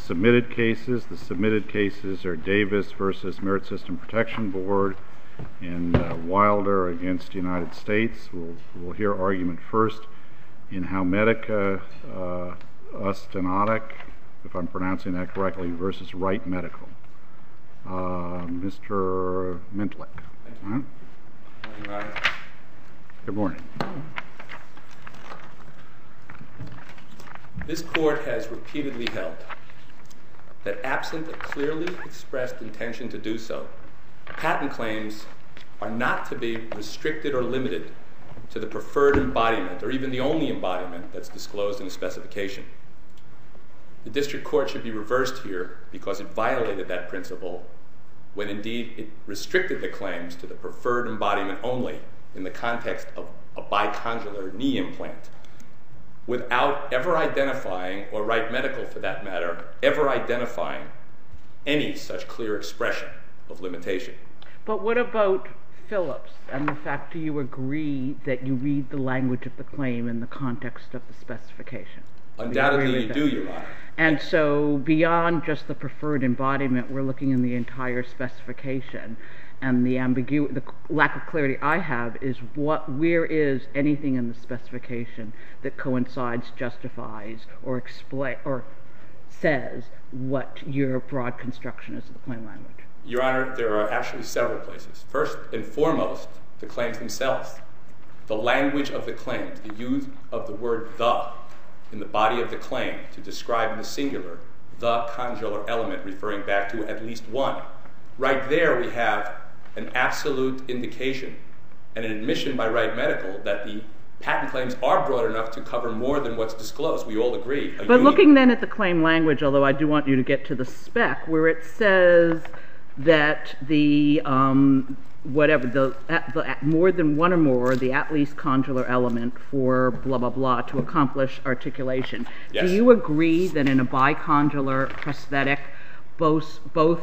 submitted cases. The submitted cases are Davis versus Merit System Protection Board and Wilder against United States. We'll hear argument first in Haumedica Ostenotic, if I'm pronouncing that correctly, versus Wright Medical. Mr. Mintlick. Thank you. Good morning. This court has repeatedly held that absent a clearly expressed intention to do so, patent claims are not to be restricted or limited to the preferred embodiment or even the only embodiment that's disclosed in the specification. The district court should be reversed here because it violated that principle when indeed it restricted the claims to the preferred embodiment only in the context of a bicondylar knee implant without ever identifying, or Wright Medical for that matter, ever identifying any such clear expression of limitation. But what about Phillips and the fact do you agree that you read the language of the claim in the context of the specification? Undoubtedly you do, Your Honor. And so beyond just the preferred embodiment, we're looking in the entire specification. And the lack of clarity I have is where is anything in the specification that coincides, justifies, or says what your broad construction is of the claim language? Your Honor, there are actually several places. First and foremost, the claims themselves. The language of the claims, the use of the word the in the body of the claim to describe in the singular the condylar element referring back to at least one. Right there we have an absolute indication and an admission by Wright Medical that the patent claims are broad enough to cover more than what's disclosed. We all agree. But looking then at the claim language, although I do want you to get to the spec, where it says that the more than one or more, the at least condylar element for blah, blah, blah to accomplish articulation. Yes. Do you agree that in a bicondylar prosthetic, both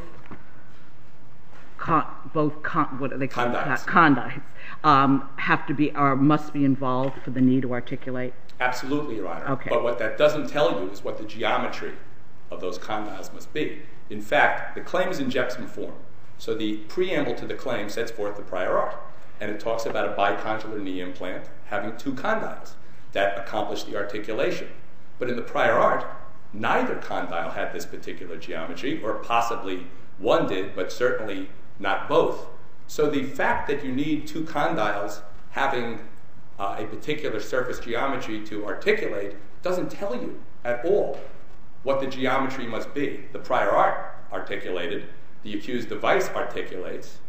condyles have to be or must be involved for the knee to articulate? Absolutely, Your Honor. Okay. But what that doesn't tell you is what the geometry of those condyles must be. In fact, the claim is in Jepson form. So the preamble to the claim sets forth the prior art. And it talks about a bicondylar knee implant having two condyles that accomplish the articulation. But in the prior art, neither condyle had this particular geometry, or possibly one did, but certainly not both. So the fact that you need two condyles having a particular surface geometry to articulate doesn't tell you at all what the geometry must be. The prior art articulated, the accused device articulates.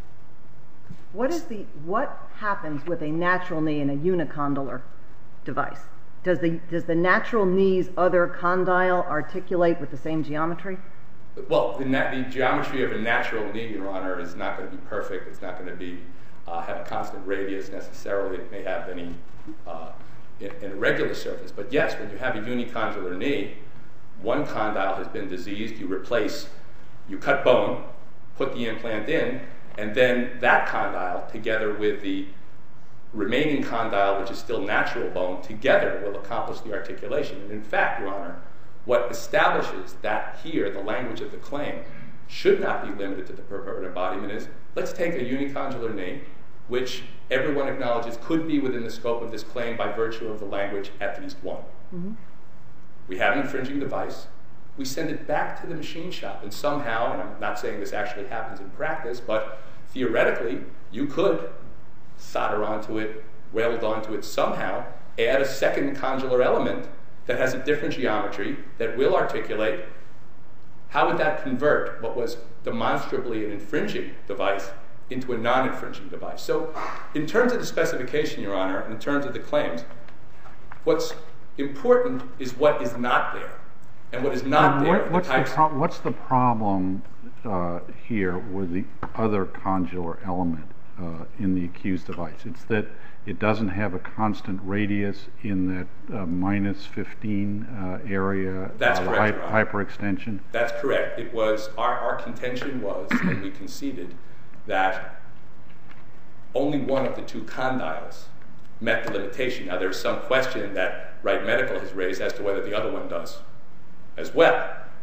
What happens with a natural knee in a unicondylar device? Does the natural knee's other condyle articulate with the same geometry? Well, the geometry of a natural knee, Your Honor, is not going to be perfect. It's not going to be have a constant radius necessarily. It may have any in a regular surface. But yes, when you have a unicondylar knee, one condyle has been diseased. You cut bone, put the implant in, and then that condyle, together with the remaining condyle, which is still natural bone, together will accomplish the articulation. And in fact, Your Honor, what establishes that here, the language of the claim, should not be limited to the preferred embodiment is, let's take a unicondylar knee, which everyone acknowledges could be within the scope of this claim by virtue of the language at least one. Mm-hmm. We have an infringing device. We send it back to the machine shop, and somehow, and I'm not saying this actually happens in practice, but theoretically, you could solder onto it, weld onto it somehow, add a second condylar element that has a different geometry that will articulate. How would that convert what was demonstrably an infringing device into a non-infringing device? So in terms of the specification, Your Honor, and in terms of the claims, what's important is what is not there. And what is not there... What's the problem here with the other condylar element in the accused device? It's that it doesn't have a constant radius in that minus 15 area. That's correct, Your Honor. Hyperextension. That's correct. It was our contention was, and we conceded, that only one of the two condyles met the limitation. Now, there's some question that Wright Medical has raised as to whether the other one does as well.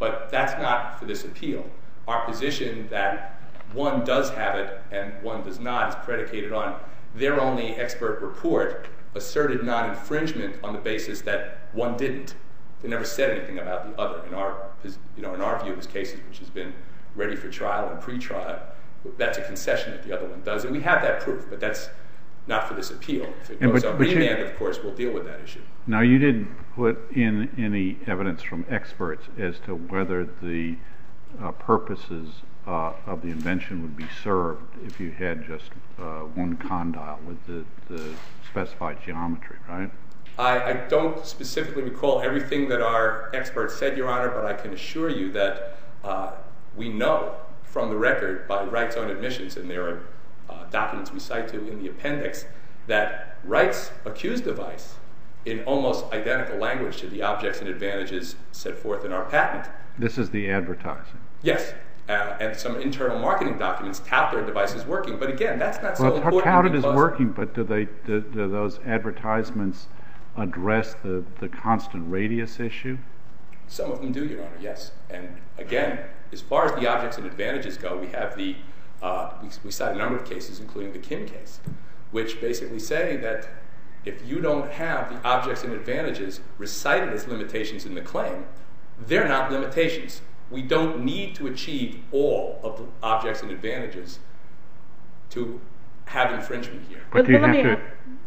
But that's not for this appeal. Our position that one does have it and one does not is predicated on their only expert report asserted non-infringement on the basis that one didn't. They never said anything about the other. In our view of this case, which has been ready for trial and pre-trial, that's a concession that the other one does. And we have that proof, but that's not for this appeal. If it goes on remand, of course, we'll deal with that issue. Now, you didn't put in any evidence from experts as to whether the purposes of the invention would be served if you had just one condyle with the specified geometry, right? I don't specifically recall everything that our experts said, Your Honor, but I can assure you that we know from the record by Wright's own admissions, and there are documents we cite to in the appendix, that Wright's accused device, in almost identical language to the objects and advantages set forth in our patent. This is the advertising. Yes, and some internal marketing documents tout their devices working. But again, that's not so important. Well, touted is working, but do those advertisements address the constant radius issue? Some of them do, Your Honor, yes. And again, as far as the objects and advantages go, we have we cite a number of cases, including the Kim case, which basically say that if you don't have the objects and advantages recited as limitations in the claim, they're not limitations. We don't need to achieve all of the objects and advantages to have infringement here. But do you have to?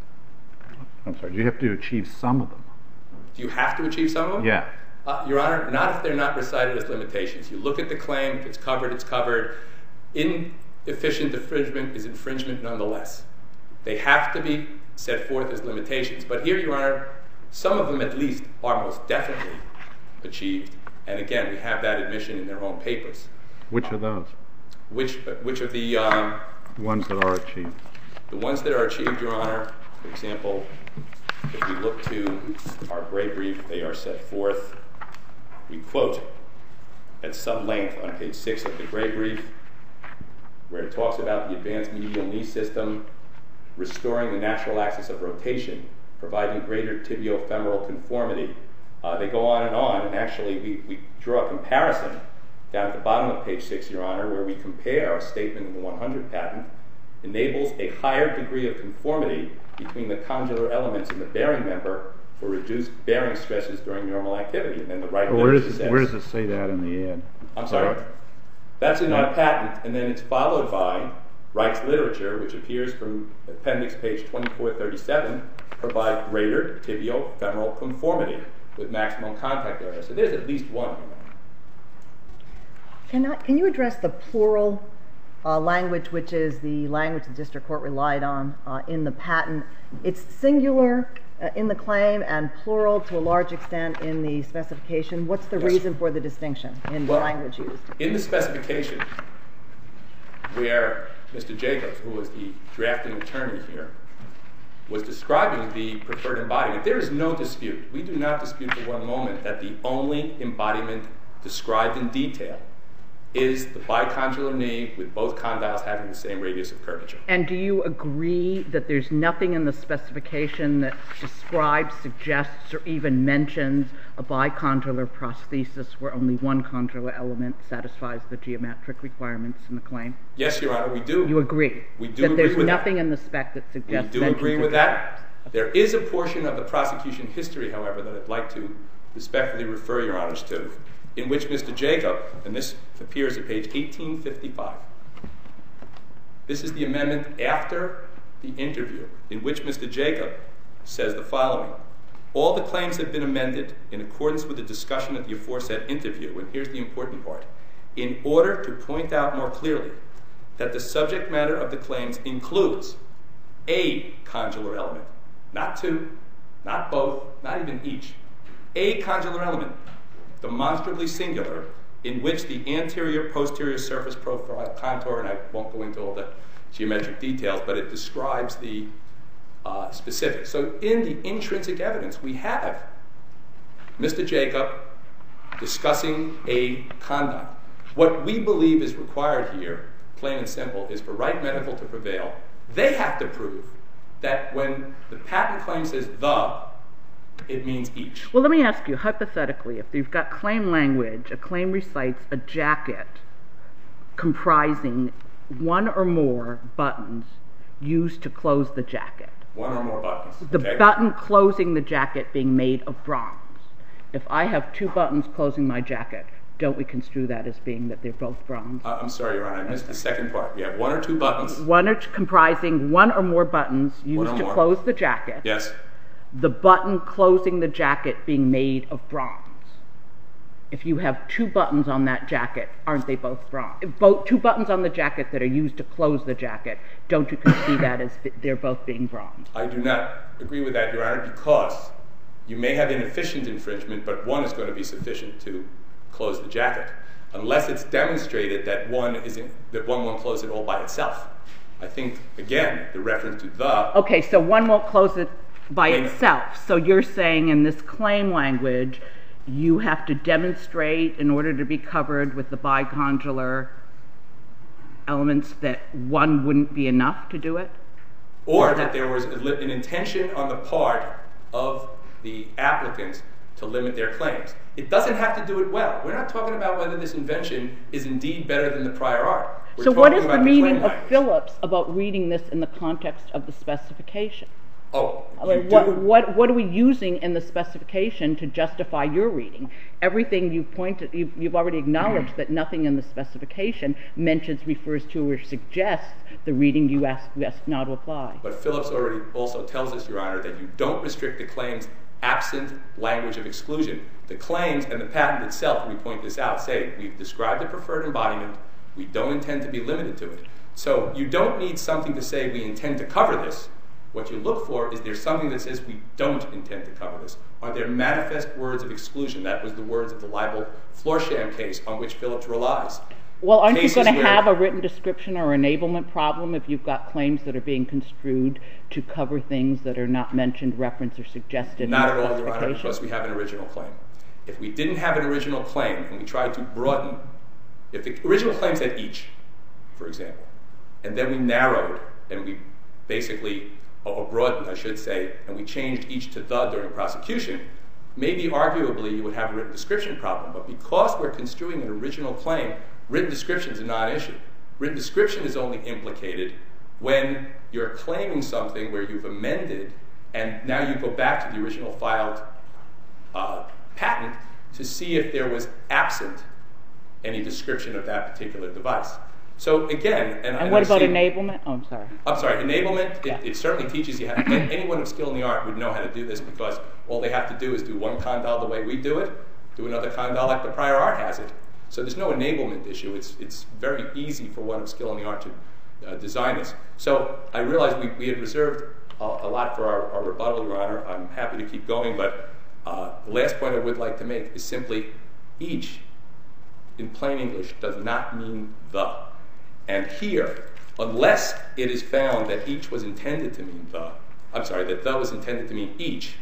I'm sorry. Do you have to achieve some of them? Do you have to achieve some of them? Yeah. Your Honor, not if they're not recited as limitations. You look at the claim. If it's covered, it's covered. Inefficient infringement is infringement nonetheless. They have to be set forth as limitations. But here, Your Honor, some of them at least are most definitely achieved. And again, we have that admission in their own papers. Which are those? Which of the ones that are achieved? The ones that are achieved, Your Honor, for example, if we look to our gray brief, they are set forth. We quote at some length on page 6 of the gray brief, where it talks about the advanced medial knee system, restoring the natural axis of rotation, providing greater tibiofemoral conformity. They go on, and actually we draw a comparison down at the bottom of page 6, Your Honor, where we compare a statement in the 100 patent enables a higher degree of conformity between the condylar elements in the bearing member for reduced bearing stresses during normal activity. And then the right where does it say that in the ad? I'm sorry? That's in our patent, and then it's followed by Wright's literature, which appears from appendix page 2437, provide greater tibiofemoral conformity with maximum contact area. So there's at least one. Can you address the plural language, which is the language the district court relied on in the patent? It's singular in the claim and plural to a large extent in the specification. What's the reason for the distinction in the language used? In the specification, where Mr. Jacobs, who was the drafting attorney here, was describing the preferred embodiment, there is no dispute. We do not dispute for one moment that the only embodiment described in detail is the bicondylar knee with both condyles having the same radius of curvature. And do you agree that there's nothing in the specification that describes, suggests, or even mentions a bicondylar prosthesis where only one condylar element satisfies the geometric requirements in the claim? Yes, Your Honor, we do. You agree? We do agree with that. That there's nothing in the spec that suggests... We do agree with that. There is a portion of the prosecution history, however, that I'd like to respectfully refer Your Honors to, in which Mr. Jacob, and this appears at page 1855. This is the amendment after the interview, in which Mr. Jacob says the following: all the claims have been amended in accordance with the discussion at the aforesaid interview, and here's the important part, in order to point out more clearly that the subject matter of the claims includes a condylar element, not two, not both, not even each, a condylar element, demonstrably singular, in which the anterior-posterior surface profile contour, and I won't go into all the geometric details, but it describes the specifics. So in the intrinsic evidence, we have Mr. Jacob discussing a condyle. What we believe is required here, plain and simple, is for Wright Medical to prevail. They have to prove that when the patent claim says the, it means each. Well, let me ask you, hypothetically, if you've got claim language, a claim recites a jacket comprising one or more buttons used to close the jacket. One or more buttons. The button closing the jacket being made of bronze. If I have two buttons closing my jacket, don't we construe that as being that they're both bronze? I'm sorry, Your Honor, I missed the second part. We have one or two buttons. Comprising one or more buttons used to close the jacket. Yes. The button closing the jacket being made of bronze. If you have two buttons on that jacket, aren't they both bronze? Two buttons on the jacket that are used to close the jacket, don't you concede that as they're both being bronze? I do not agree with that, Your Honor, because you may have inefficient infringement, but one is going to be sufficient to close the jacket, unless it's demonstrated that one won't close it all by itself. I think, again, the reference to the... Okay, so one won't close it by itself. So you're saying in this claim language, you have to demonstrate in order to be covered with the bicondylar elements that one wouldn't be enough to do it? Or that there was an intention on the part of the applicants to limit their claims. It doesn't have to do it well. We're not talking about whether this invention is indeed better than the prior art. So what is the meaning of Phillips about reading this in the context of the specification? Oh, what are we using in the specification to justify your reading? Everything you've already acknowledged that nothing in the specification mentions, refers to, or suggests the reading you asked now to apply. But Phillips already also tells us, Your Honor, that you don't restrict the claims absent language of exclusion. The claims and the patent itself, we point this out, say we've described the preferred embodiment, we don't intend to be limited to it. So you don't need something to say we intend to cover this. What you look for is there's something that says we don't intend to cover this. Are there manifest words of exclusion? That was the words of the libel Florsheim case on which Phillips relies. Well, aren't you going to have a written description or enablement problem if you've got claims that are being construed to cover things that are not mentioned, referenced, or suggested? Not at all, Your Honor, because we have an original claim. If we didn't have an original claim and we tried to broaden, if the original claim said each, for example, and then we narrowed and we basically, or broadened, I should say, and we changed each to the during prosecution, maybe arguably you would have a written description problem. But because we're construing an original claim, written description is a non-issue. Written description is only implicated when you're claiming something where you've amended and now you go back to the original filed patent to see if there was absent any description of that particular device. So again, and what about enablement? Oh, I'm sorry. I'm sorry. Enablement, it certainly teaches you how to, anyone of skill in the art would know how to do this because all they have to do is do one condyle the way we do it, do another condyle like the prior art has it. So there's no enablement issue. It's very easy for one of skill in the art to design this. So I realize we had reserved a lot for our rebuttal, Your Honor. I'm happy to keep going, but the last point I would like to make is simply each in plain English does not mean the. And here, unless it is found that each was intended to mean the, that the was intended to mean each,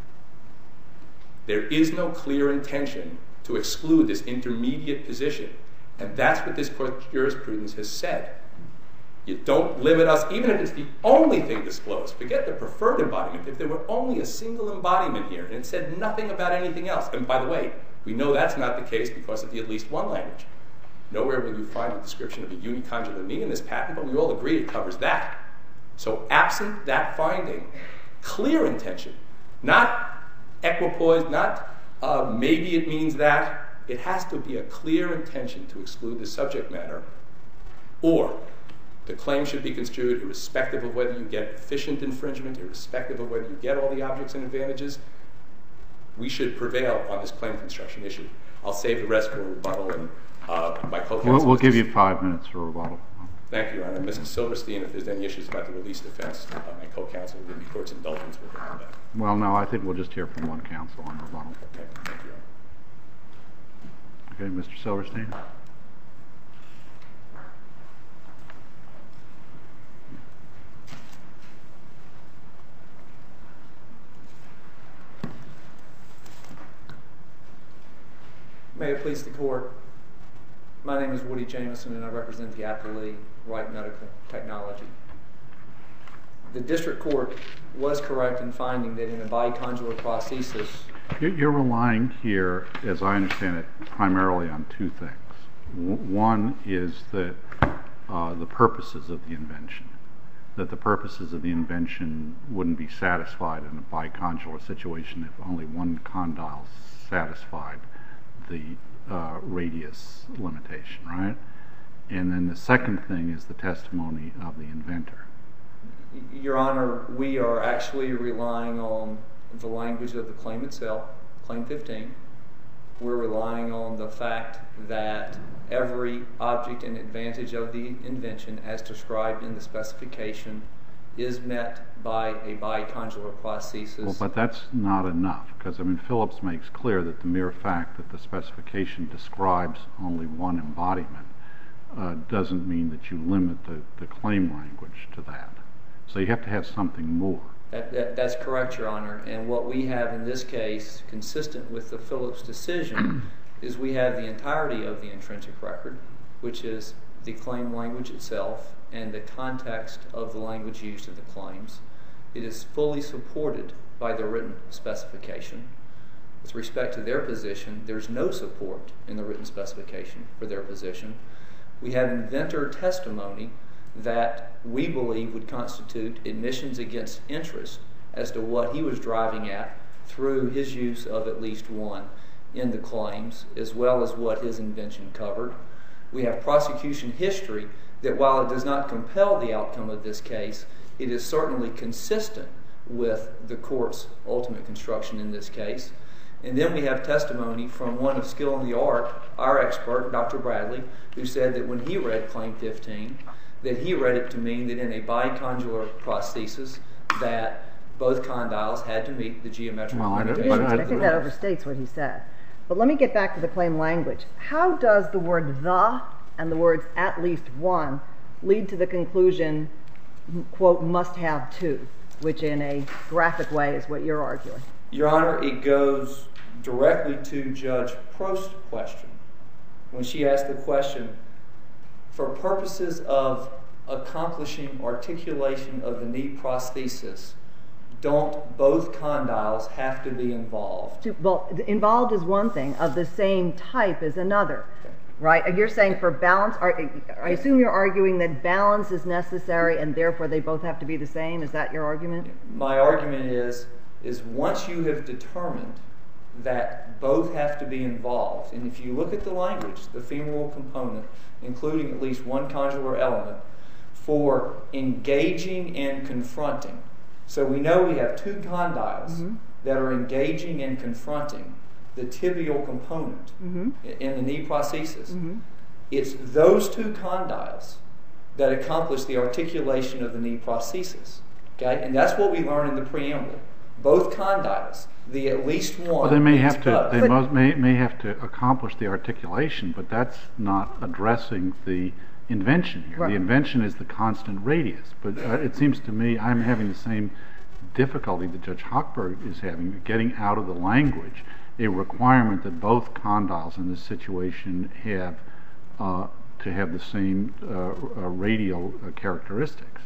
there is no clear intention to exclude this intermediate position. And that's what this court's jurisprudence has said. You don't limit us, even if it's the only thing disclosed. Forget the preferred embodiment. If there were only a single embodiment here and it said nothing about anything else, and by the way, we know that's not the case because of the at least one language. Nowhere will you find a description of a unicondylar knee in this patent, but we all agree it covers that. So absent that finding, clear intention, not equipoise, not maybe it means that, it has to be a clear intention to exclude the subject matter, or the claim should be construed irrespective of whether you get efficient infringement, irrespective of whether you get all the objects and advantages. We should prevail on this claim construction issue. I'll save the rest for rebuttal, and my co-counsel... We'll give you 5 minutes for rebuttal. Thank you, Your Honor. Mr. Silverstein, if there's any issues about the release defense, my co-counsel will give me court's indulgence with regard to that. Well, no, I think we'll just hear from one counsel on rebuttal. Okay, thank you, Your Honor. Okay, Mr. Silverstein. May it please the court. My name is Woody Jameson and I represent the appellee, Wright Medical Technology. the district court was correct in finding that in a bicondylar prosthesis. You're relying here, as I understand it, primarily on two things. One is that the purposes of the invention, that the purposes of the invention wouldn't be satisfied in a bicondylar situation if only one condyle satisfied the radius limitation, right? And then the second thing is the testimony of the inventor. Your Honor, we are actually relying on the language of the claim itself, Claim 15. We're relying on the fact that every object and advantage of the invention, as described in the specification, is met by a bicondylar prosthesis. Well, but that's not enough, because Phillips makes clear that the mere fact that the specification describes only one embodiment doesn't mean that you limit the claim language to that. So you have to have something more. That's correct, Your Honor. And what we have in this case, consistent with the Phillips decision, is we have the entirety of the intrinsic record, which is the claim language itself and the context of the language used in the claims. It is fully supported by the written specification. With respect to their position, there's no support in the written specification for their position. We have inventor testimony that we believe would constitute admissions against interest as to what he was driving at through his use of at least one in the claims, as well as what his invention covered. We have prosecution history that, while it does not compel the outcome of this case, it is certainly consistent with the court's ultimate construction in this case. And then we have testimony from one of skill in the art, our expert, Dr. Bradley, who said that when he read Claim 15, that he read it to mean that in a bicondylar prosthesis that both condyles had to meet the geometric limitations. I think that overstates what he said. But let me get back to the claim language. How does the word the and the words at least one lead to the conclusion, quote, must have two, which in a graphic way is what you're arguing? Your Honor, it goes directly to Judge Prost's question. When she asked the question, for purposes of accomplishing articulation of the knee prosthesis, don't both condyles have to be involved? Well, involved is one thing. Of the same type is another. Right? You're saying for balance, I assume you're arguing that balance is necessary and therefore they both have to be the same. Is that your argument? My argument is once you have determined that both have to be involved, and if you look at the language, the femoral component, including at least one condylar element, for engaging and confronting. So we know we have two condyles that are engaging and confronting the tibial component in the knee prosthesis. It's those two condyles that accomplish the articulation of the knee prosthesis. Okay? And that's what we learn in the preamble. Both condyles, the at least one. Well, they may have to accomplish the articulation, but that's not addressing the invention here. Right. The invention is the constant radius. But it seems to me I'm having the same difficulty that Judge Hochberg is having, getting out of the language a requirement that both condyles in this situation have to have the same radial characteristics.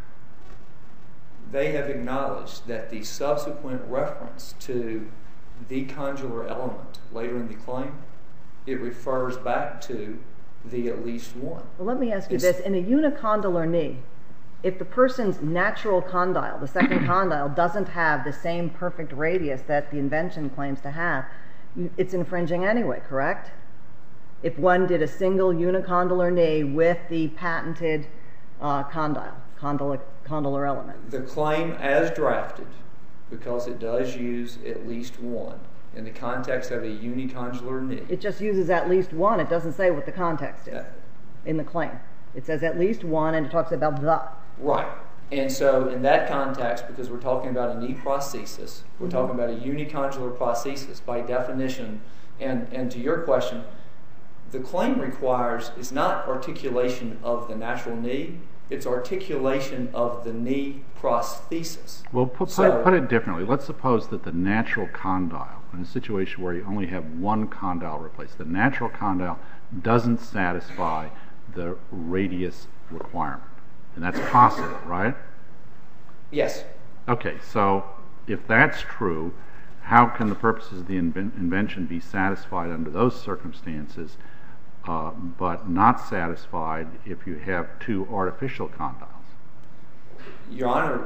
They have acknowledged that the subsequent reference to the condylar element later in the claim, it refers back to the at least one. Well, let me ask you this. In a unicondylar knee, if the person's natural condyle, the second condyle, doesn't have the same perfect radius that the invention claims to have, it's infringing anyway, correct? If one did a single unicondylar knee with the patented condylar element. The claim as drafted, because it does use at least one, in the context of a unicondylar knee. It just uses at least one. It doesn't say what the context is in the claim. It says at least one, and it talks about the. Right. And so in that context, because we're talking about a knee prosthesis, we're talking about a unicondylar prosthesis by definition, and to your question, the claim requires is not articulation of the natural knee, it's articulation of the knee prosthesis. Well, put it differently. Let's suppose that the natural condyle, in a situation where you only have one condyle replaced, the natural condyle doesn't satisfy the radius requirement. And that's possible, right? Yes. Okay, so if that's true, how can the purposes of the invention be satisfied under those circumstances, but not satisfied if you have two artificial condyles? Your Honor,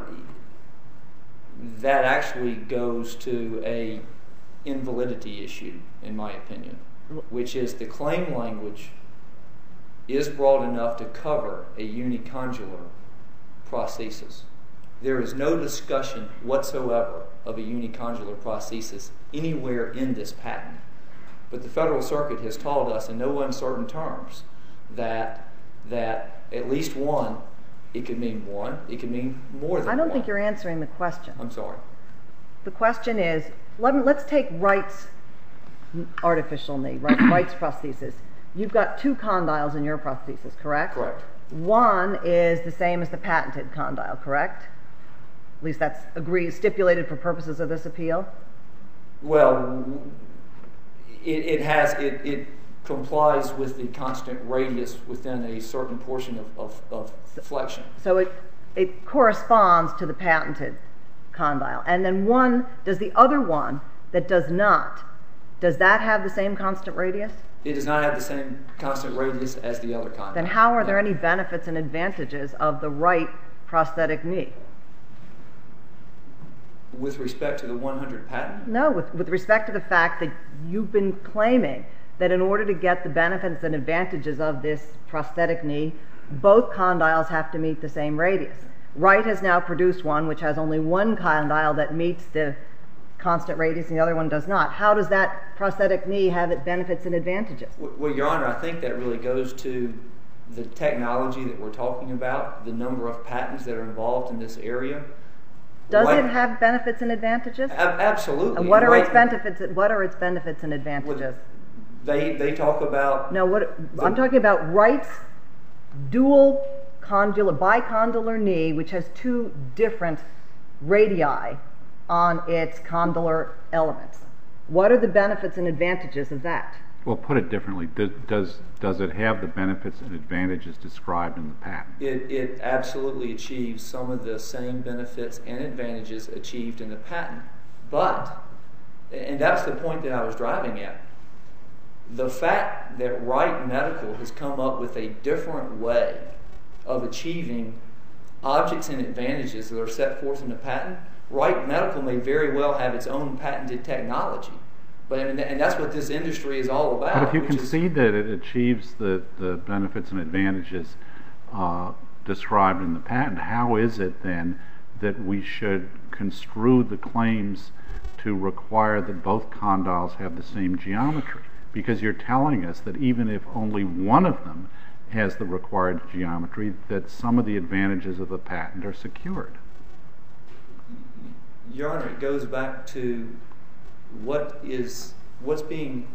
that actually goes to a invalidity issue, in my opinion, which is the claim language is broad enough to cover a unicondylar prosthesis. There is no discussion whatsoever of a unicondylar prosthesis anywhere in this patent. But the Federal Circuit has told us in no uncertain terms that at least one, it could mean one, it could mean more than one. I don't think you're answering the question. I'm sorry. The question is, let's take Wright's artificial knee, Wright's prosthesis. You've got two condyles in your prosthesis, correct? Correct. One is the same as the patented condyle, correct? At least that's stipulated for purposes of this appeal? Well, it complies with the constant radius within a certain portion of flexion. So it corresponds to the patented condyle. And then does the other one that does not, does that have the same constant radius? It does not have the same constant radius as the other condyle. Then how are there any benefits and advantages of the Wright prosthetic knee? With respect to the 100 patent? No, with respect to the fact that you've been claiming that in order to get the benefits and advantages of this prosthetic knee, both condyles have to meet the same radius. Wright has now produced one which has only one condyle that meets the constant radius and the other one does not. How does that prosthetic knee have its benefits and advantages? Well, Your Honor, I think that really goes to the technology that we're talking about, the number of patents that are involved in this area. Does it have benefits and advantages? Absolutely. And what are its benefits? What are its benefits and advantages? They talk about. No, I'm talking about Wright's dual bicondylar knee, which has two different radii on its condylar elements. What are the benefits and advantages of that? Well, put it differently, does it have the benefits and advantages described in the patent? It absolutely achieves some of the same benefits and advantages achieved in the patent. But, and that's the point that I was driving at, the fact that Wright Medical has come up with a different way of achieving objects and advantages that are set forth in the patent, Wright Medical may very well have its own patented technology. And that's what this industry is all about. But if you concede that it achieves the benefits and advantages described in the patent, how is it then that we should construe the claims to require that both condyles have the same geometry? Because you're telling us that even if only one of them has the required geometry, that some of the advantages of the patent are secured. Your Honor, it goes back to what's being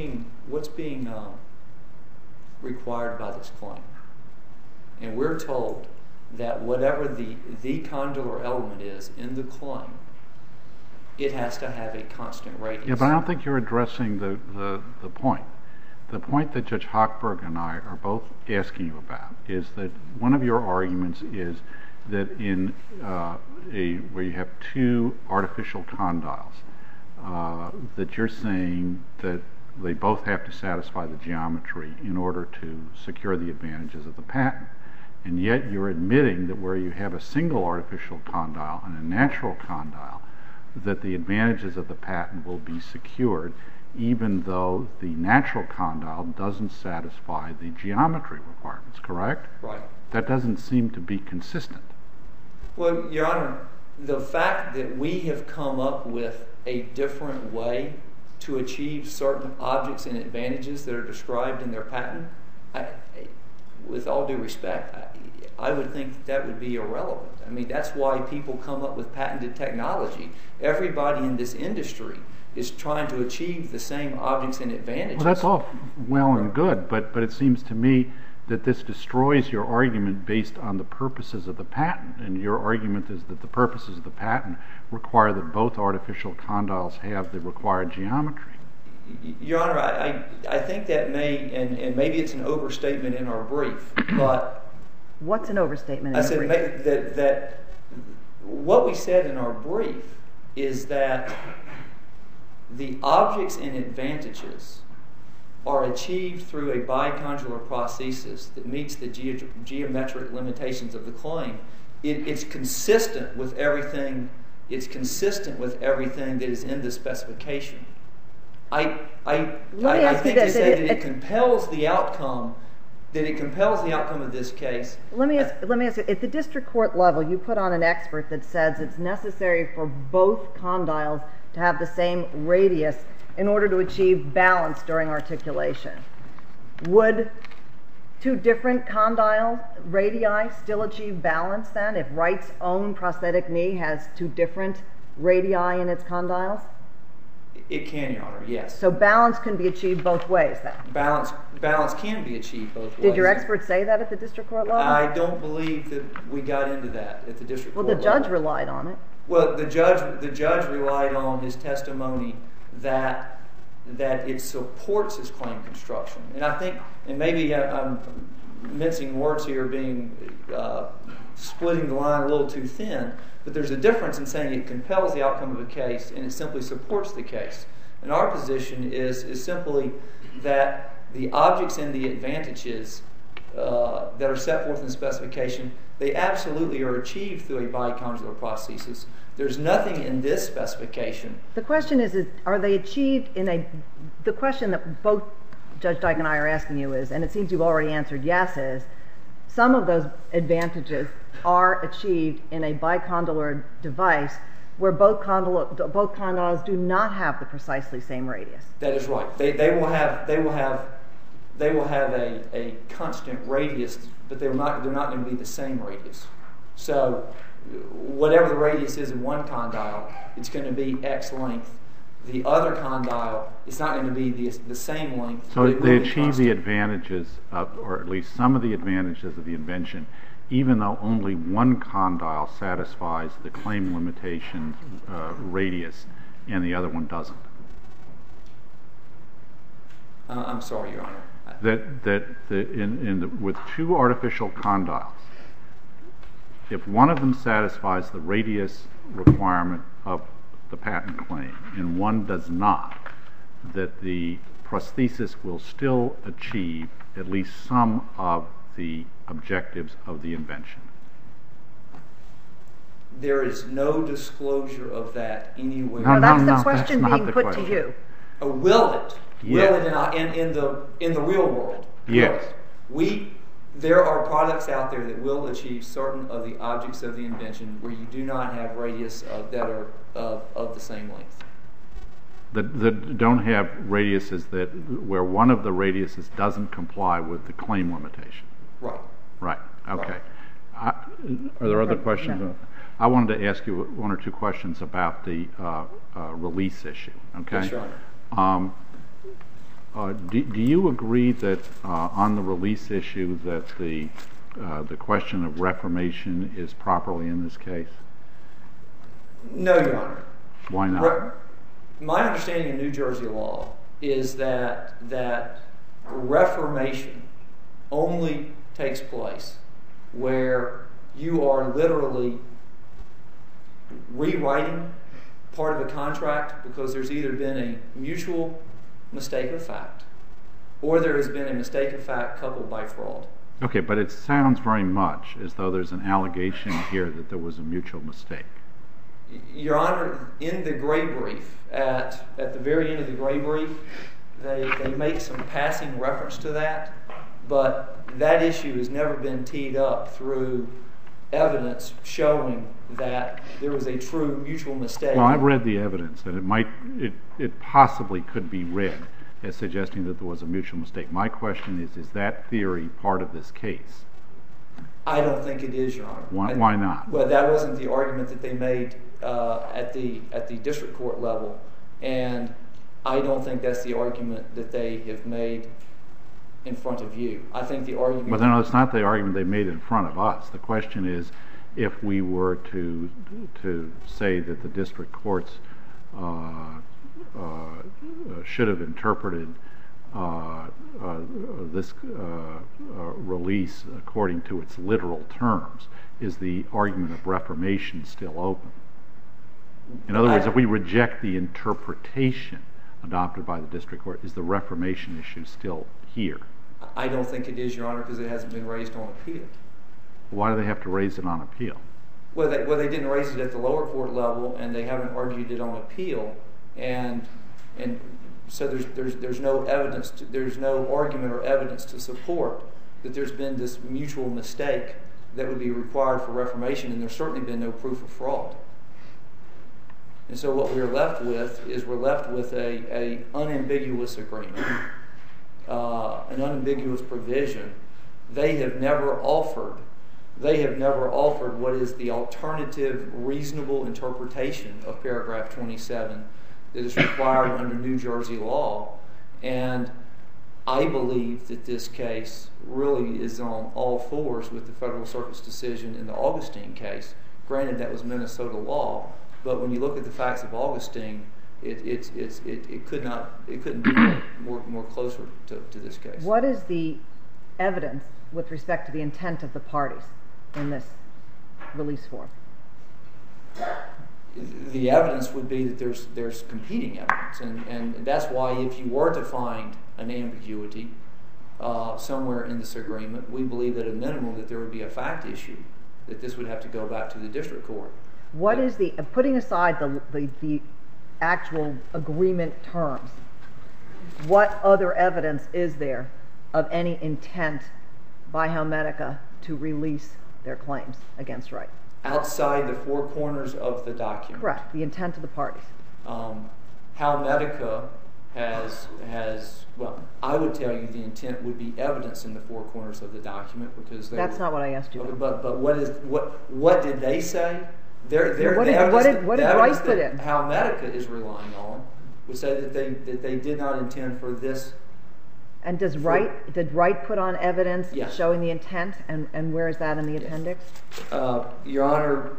required by this claim. And we're told that whatever the condylar element is in the claim, it has to have a constant radius. Yeah, but I don't think you're addressing the point. The point that Judge Hochberg and I are both asking you about is that one of your arguments is that in where you have two artificial condyles, that you're saying that they both have to satisfy the geometry in order to secure the advantages of the patent. And yet you're admitting that where you have a single artificial condyle and a natural condyle, that the advantages of the patent will be secured even though the natural condyle doesn't satisfy the geometry requirements, correct? Right. That doesn't seem to be consistent. Well, Your Honor, the fact that we have come up with a different way to achieve certain objects and advantages that are described in their patent, with all due respect, I would think that would be irrelevant. I mean, that's why people come up with patented technology. Everybody in this industry is trying to achieve the same objects and advantages. Well, that's all well and good, but it seems to me that this destroys your argument based on the purposes of the patent. And your argument is that the purposes of the patent require that both artificial condyles have the required geometry. Your Honor, I think that may, and maybe it's an overstatement in our brief, but... What's an overstatement in your brief? I said that what we said in our brief is that the objects and advantages are achieved through a biconjugal prosthesis that meets the geometric limitations of the claim. It's consistent with everything. It's consistent with everything that is in the specification. I think to say that it compels the outcome. That it compels the outcome of this case. Let me ask you, at the district court level, you put on an expert that says it's necessary for both condyles to have the same radius in order to achieve balance during articulation. Would two different condyle radii still achieve balance then, if Wright's own prosthetic knee has two different radii in its condyles? It can, Your Honor, yes. So balance can be achieved both ways then? Balance can be achieved both ways. Did your expert say that at the district court level? I don't believe that we got into that at the district court level. Well, the judge relied on it. Well, the judge relied on his testimony that it supports his claim construction. And I think, and maybe I'm mincing words here, splitting the line a little too thin, but there's a difference in saying it compels the outcome of a case and it simply supports the case. And our position is simply that the objects and the advantages that are set forth in the specification, they absolutely are achieved through a biconjugal prosthesis. There's nothing in this specification. The question is are they achieved the question that both Judge Dyke and I are asking you is, and it seems you've already answered yes, is some of those advantages are achieved in a bicondylar device where both condyles do not have the precisely same radius. That is right. They will have a constant radius, but they're not going to be the same radius. So whatever the radius is in one condyle, it's going to be X length. The other condyle, it's not going to be the same length. So they achieve the advantages, or at least some of the advantages of the invention, even though only one condyle satisfies the claim limitation radius and the other one doesn't. I'm sorry, Your Honor. With two artificial condyles, if one of them satisfies the radius requirement of the patent claim and one does not, that the prosthesis will still achieve at least some of the objectives of the invention. There is no disclosure of that anywhere. No, that's the question being put to you. Will it? Yes. Will it in the real world? Yes. There are products out there that will achieve certain of the objects of the invention where you do not have radius that are of the same length. That don't have radiuses where one of the radiuses doesn't comply with the claim limitation. Right. Okay. Are there other questions? No. I wanted to ask you one or two questions about the release issue. Okay. Yes, Your Honor. Do you agree that on the release issue that the question of reformation is properly in this case? No, Your Honor. Why not? My understanding of New Jersey law is that reformation only takes place where you are literally rewriting part of a contract because there's either been a mutual mistake of fact or there has been a mistake of fact coupled by fraud. Okay, but it sounds very much as though there's an allegation here that there was a mutual mistake. Your Honor, in the gray brief, at the very end of the gray brief, they make some passing reference to that, but that issue has never been teed up through evidence showing that there was a true mutual mistake. Well, I've read the evidence, and it possibly could be read as suggesting that there was a mutual mistake. My question is that theory part of this case? I don't think it is, Your Honor. Why not? Well, that wasn't the argument that they made at the district court level, and I don't think that's the argument that they have made in front of you. I think the argument... But no, it's not the argument they made in front of us. The question is, if we were to say that the district courts should have interpreted this release according to its literal terms, is the argument of reformation still open? In other words, if we reject the interpretation adopted by the district court, is the reformation issue still here? I don't think it is, Your Honor, because it hasn't been raised on appeal. Why do they have to raise it on appeal? Well, they didn't raise it at the lower court level, and they haven't argued it on appeal, and so there's no evidence, there's no argument or evidence to support that there's been this mutual mistake that would be required for reformation, and there's certainly been no proof of fraud. And so what we're left with is a unambiguous agreement, an unambiguous provision. They have never offered what is the alternative reasonable interpretation of paragraph 27 that is required under New Jersey law. And I believe that this case really is on all fours with the Federal Circuit's decision in the Augustine case. Granted, that was Minnesota law, but when you look at the facts of Augustine, it couldn't be more closer to this case. What is the evidence with respect to the intent of the parties in this release form? The evidence would be that there's competing evidence, and that's why if you were to find an ambiguity somewhere in this agreement, we believe at a minimum that there would be a fact issue, that this would have to go back to the district court. What is the, putting aside the actual agreement terms, what other evidence is there of any intent by Helmetica to release their claims against Wright? Outside the four corners of the document. Correct, the intent of the parties. Helmetica has, well, I would tell you the intent would be evidence in the four corners of the document, because that's not what I asked you. Okay, but what did they say? What did Wright put in? Helmetica is relying on would say that they did not intend for this. And did Wright put on evidence showing the intent, and where is that in the appendix? Your Honor,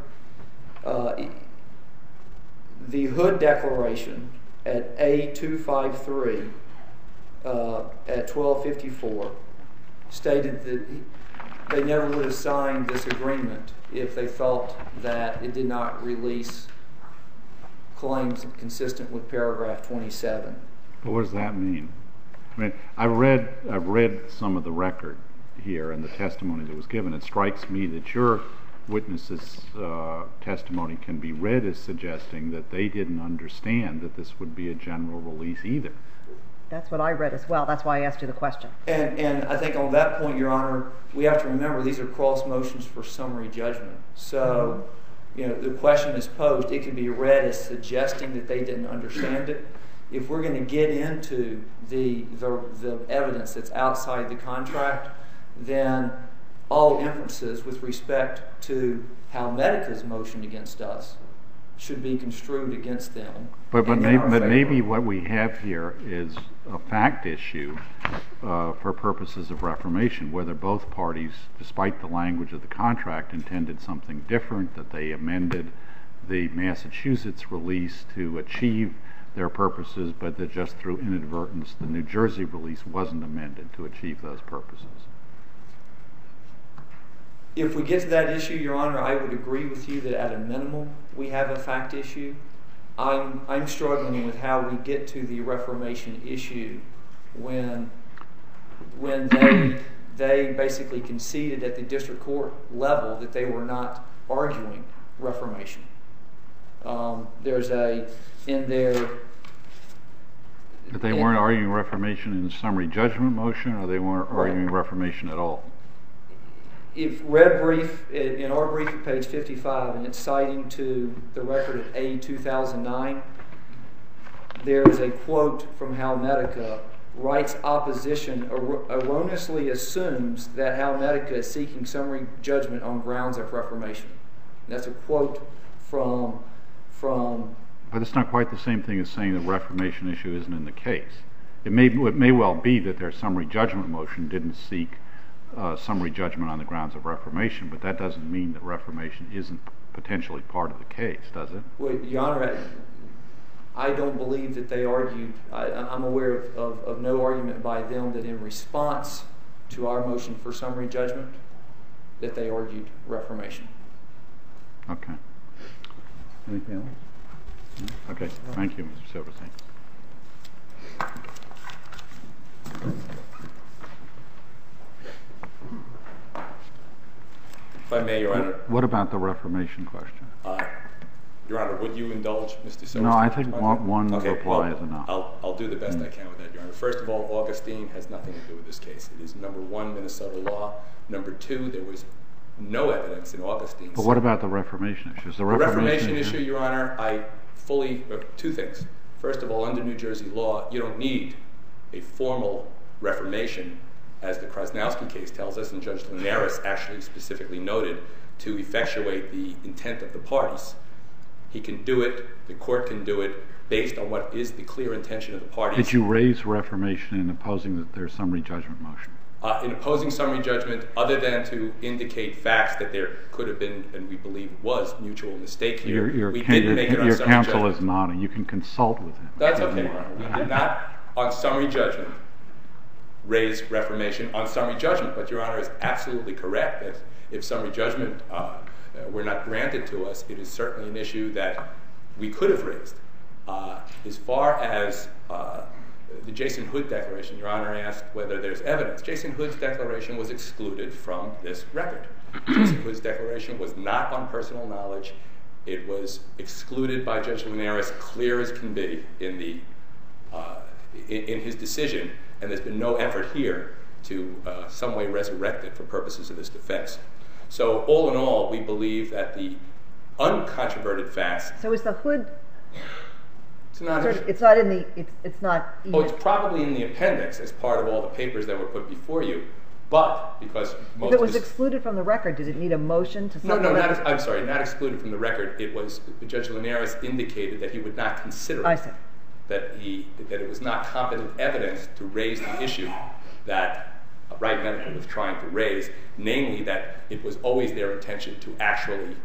the Hood Declaration at A253 at 1254 stated that they never would have signed this agreement if they thought that it did not release claims consistent with paragraph 27. But what does that mean? I mean, I've read some of the record here and the testimony that was given. It strikes me that your witness's testimony can be read as suggesting that they didn't understand that this would be a general release either. That's what I read as well. That's why I asked you the question. And I think on that point, Your Honor, we have to remember these are cross motions for summary judgment. So, the question is posed. It can be read as suggesting that they didn't understand it. If we're going to get into the evidence that's outside the contract, then all inferences with respect to Helmetica's motion against us should be construed against them. But maybe what we have here is a fact issue for purposes of reformation, whether both parties, despite the language of the contract, intended something different, that they amended the Massachusetts release to achieve their purposes, but that just through inadvertence the New Jersey release wasn't amended to achieve those purposes. If we get to that issue, Your Honor, I would agree with you that at a minimum we have a fact issue. I'm struggling with how we get to the reformation issue when they basically conceded at the district court level that they were not arguing reformation. There's in there. But they weren't arguing reformation in the summary judgment motion, or they weren't arguing reformation at all? If read brief, in our brief at page 55, and it's citing to the record at A2009, there is a quote from Helmetica. Wright's opposition erroneously assumes that Helmetica is seeking summary judgment on grounds of reformation. That's a quote from. But it's not quite the same thing as saying the reformation issue isn't in the case. It may well be that their summary judgment motion didn't seek summary judgment on the grounds of reformation, but that doesn't mean that reformation isn't potentially part of the case, does it? Well, Your Honor, I don't believe that they argued, I'm aware of no argument by them that in response to our motion for summary judgment that they argued reformation. Okay. Anything else? No? Okay. Thank you, Mr. Silverstein. If I may, Your Honor. What about the reformation question? Your Honor, would you indulge Mr. Silverstein? No, I think one reply is enough. I'll do the best I can with that, Your Honor. First of all, Augustine has nothing to do with this case. It is number one, Minnesota law. Number two, there was no evidence in Augustine. But what about the reformation issue? The reformation issue, Your Honor, two things. First of all, under New Jersey law, you don't need a formal reformation, as the Krasnowski case tells us, and Judge Linares actually specifically noted, to effectuate the intent of the parties. He can do it, the court can do it, based on what is the clear intention of the parties. Did you raise reformation in opposing their summary judgment motion? In opposing summary judgment, other than to indicate facts that there could have been, and we believe was, mutual mistake here, we didn't make it on summary judgment. Your counsel is nodding. You can consult with him. That's okay, Your Honor. We did not, on summary judgment, raise reformation on summary judgment. But Your Honor is absolutely correct that if summary judgment were not granted to us, it is certainly an issue that we could have raised. As far as the Jason Hood declaration, Your Honor asked whether there's evidence. Jason Hood's declaration was excluded from this record. Jason Hood's declaration was not on personal knowledge. It was excluded by Judge Linares, clear as can be, in his decision, and there's been no effort here to some way resurrect it for purposes of this defense. So all in all, we believe that the uncontroverted facts. So is the Hood? It's not. It's not in the. It's not. Oh, it's probably in the appendix as part of all the papers that were put before you, but because most. If it was excluded from the record, did it need a motion to? No, I'm sorry, not excluded from the record. It was Judge Linares indicated that he would not consider it. I see. That it was not competent evidence to raise the issue that Wright Medical was trying to raise, namely that it was always their intention to actually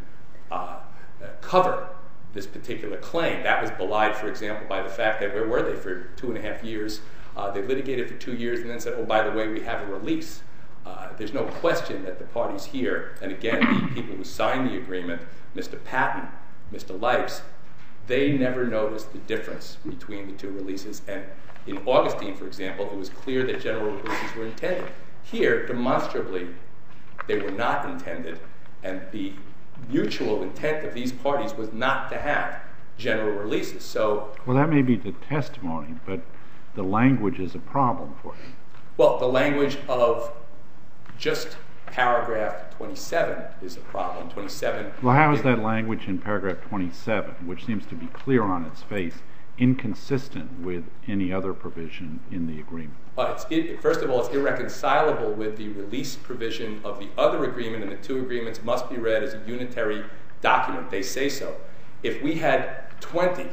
cover this particular claim. That was belied, for example, by the fact that where were they for 2.5 years? They litigated for 2 years and then said, oh, by the way, we have a release. There's no question that the parties here, and again, the people who signed the agreement, Mr. Patton, Mr. Lipes, they never noticed the difference between the two releases. And in Augustine, for example, it was clear that general releases were intended. Here, demonstrably, they were not intended, and the mutual intent of these parties was not to have general releases. So, well, that may be the testimony, but the language is a problem for you. Well, the language of just paragraph 27 is a problem. 27. Well, how is that language in paragraph 27, which seems to be clear on its face, inconsistent with any other provision in the agreement? First of all, it's irreconcilable with the release provision of the other agreement, and the two agreements must be read as a unitary document. They say so. If we had 20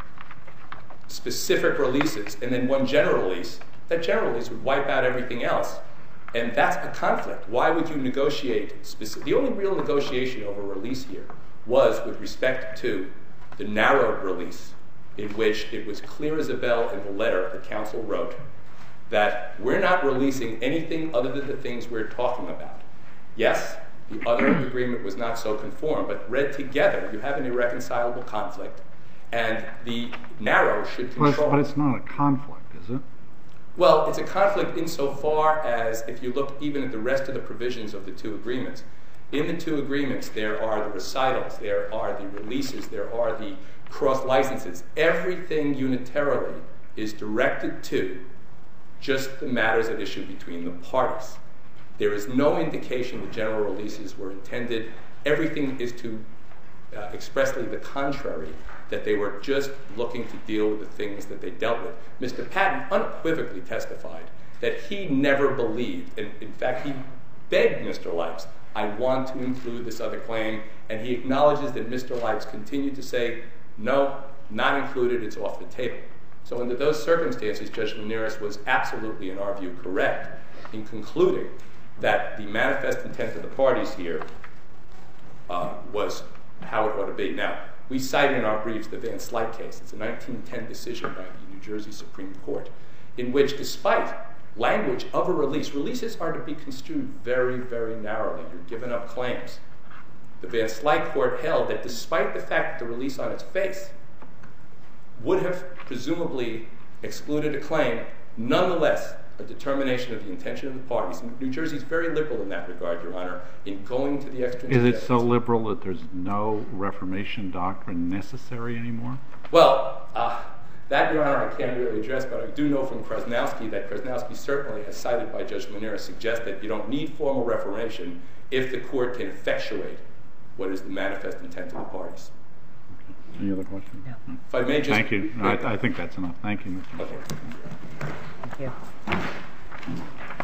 specific releases and then one general release, that general release would wipe out everything else. And that's a conflict. Why would you negotiate? The only real negotiation over release here was with respect to the narrowed release, in which it was clear as a bell in the letter the counsel wrote that we're not releasing anything other than the things we're talking about. Yes, the other agreement was not so conformed, but read together, you have an irreconcilable conflict, and the narrow should control. But it's not a conflict, is it? Well, it's a conflict insofar as if you look even at the rest of the provisions of the two agreements. In the two agreements, there are the recitals, there are the releases, there are the cross-licenses. Everything unitarily is directed to just the matters at issue between the parties. There is no indication that general releases were intended. Everything is to expressly the contrary, that they were just looking to deal with the things that they dealt with. Mr. Patton unequivocally testified that he never believed, and in fact he begged Mr. Lipes, I want to include this other claim, and he acknowledges that Mr. Lipes continued to say, no, not included, it's off the table. So under those circumstances, Judge Linares was absolutely, in our view, correct in concluding that the manifest intent of the parties here was how it ought to be. Now, We cite in our briefs the Van Slyke case. It's a 1910 decision by the New Jersey Supreme Court, in which despite language of a release, releases are to be construed very, very narrowly. You're giving up claims. The Van Slyke court held that despite the fact that the release on its face would have presumably excluded a claim, nonetheless, a determination of the intention of the parties. New Jersey is very liberal in that regard, Your Honor, in going to the extrinsic evidence. Is it so liberal that there's no Reformation doctrine necessary anymore? Well, that, Your Honor, I can't really address, but I do know from Krasnowski that Krasnowski certainly, as cited by Judge Lanier, suggests that you don't need formal reformation if the court can effectuate what is the manifest intent of the parties. Any other questions? No. If I may just... Thank you. No, I think that's enough. Thank you, Mr. Okay. Thank you.